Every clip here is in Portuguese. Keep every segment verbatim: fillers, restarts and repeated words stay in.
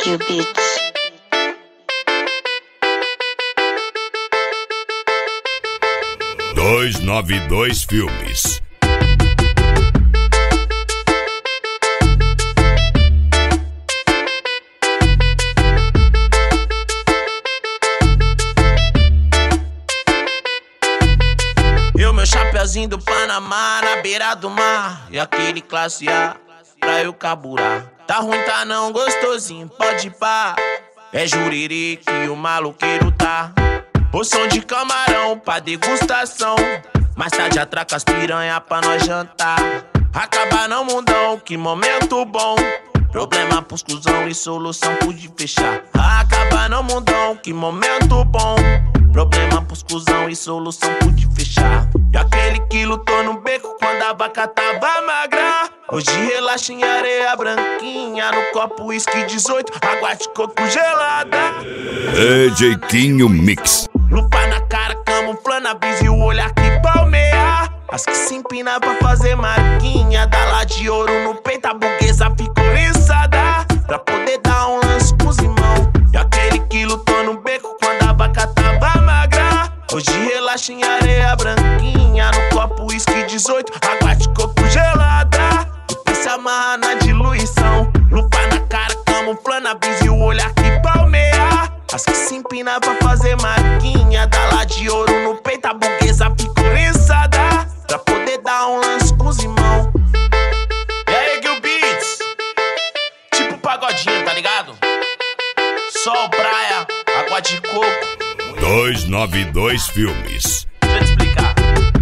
Ed Beats. dois nove dois Filmes. Eu, meu chapeuzinho do Panamá na beira do mar, e aquele classe A pra eu carburar. Tá ruim, tá não, gostosinho, pode pá. É juriri que o maluqueiro tá. Porção de camarão pra degustação. Mais tarde atraca as piranha pra nós jantar. Acabar no mundão, que momento bom. Problema pros cuzão e solução pude fechar. Acabar no mundão, que momento bom. Problema pros cuzão e solução pude fechar. E aquele que lutou no beco quando a vaca tava magra, hoje relaxa em areia branquinha, no copo uísque dezoito, água de coco gelada. D J Quinho Mix. Lupa na cara, camuflando a brisa e o olhar que palmeia. As que se empina pra fazer marquinha, dá lá de ouro no peito, a burguesa ficou oriçada, pra poder dar um lance com os irmãos. E aquele que lutou no beco quando a vaca tava magra, hoje relaxa em areia branquinha, no copo uísque dezoito, água de coco gelada. E se amarra na diluição, lupa na cara, camuflando a brisa e o olhar que palmeia. As que se empina pra fazer marquinha, dá lá de ouro no peito, a burguesa ficou oriçada, pra poder dar um lance com os irmãos. E aí, Gil Beats, tipo pagodinho, tá ligado? Sol, praia, água de coco. dois nove dois Filmes. Deixa eu te explicar.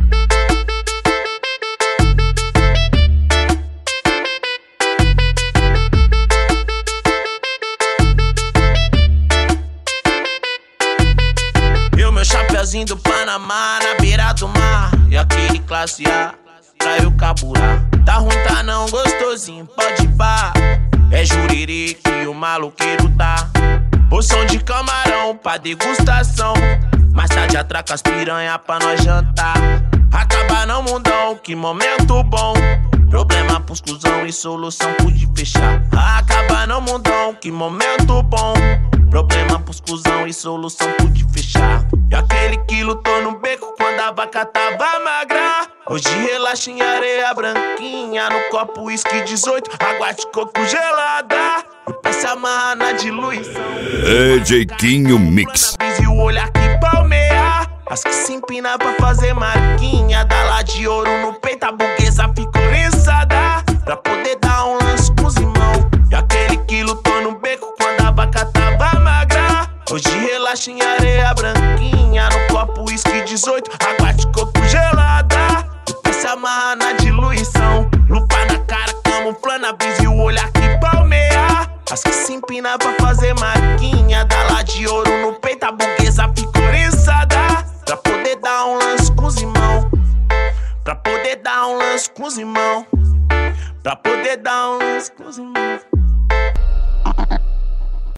Eu, meu chapeuzinho do Panamá na beira do mar, e aquele classe A pra eu carburar. Tá ruim, tá não, gostosinho, pode pá. É juriri que o maluqueiro tá. Porção de camarão pra degustação. Mais tarde atraca as piranha pra nós jantar. Acabar no mundão, que momento bom. Problema pros cuzão e solução pude fechar. Acabar no mundão, que momento bom. Problema pros cuzão e solução pude fechar. E aquele que lutou no beco quando a vaca tava magra, hoje relaxa em areia branquinha, no copo uísque dezoito, água de coco gelada. E se amarra na diluição, D J Quinho Mix. e o olhar que palmeia. As que se empina pra fazer marquinha, dá lá de ouro no peito, a burguesa ficou oriçada, pra poder dar um lance com os irmãos. E aquele que lutou no beco quando a vaca tava magra, hoje relaxa em areia branquinha, no copo uísque dezoito, água de coco gelada. E se amarra na diluição, lupa na cara, camuflando a brisa e o olhar que palmeia. As que se empina pra fazer marquinha, dá lá de ouro no peito, a burguesa ficou oriçada, pra poder dar um lance com os irmãos. Pra poder dar um lance com os irmãos. Pra poder dar um lance com os irmãos.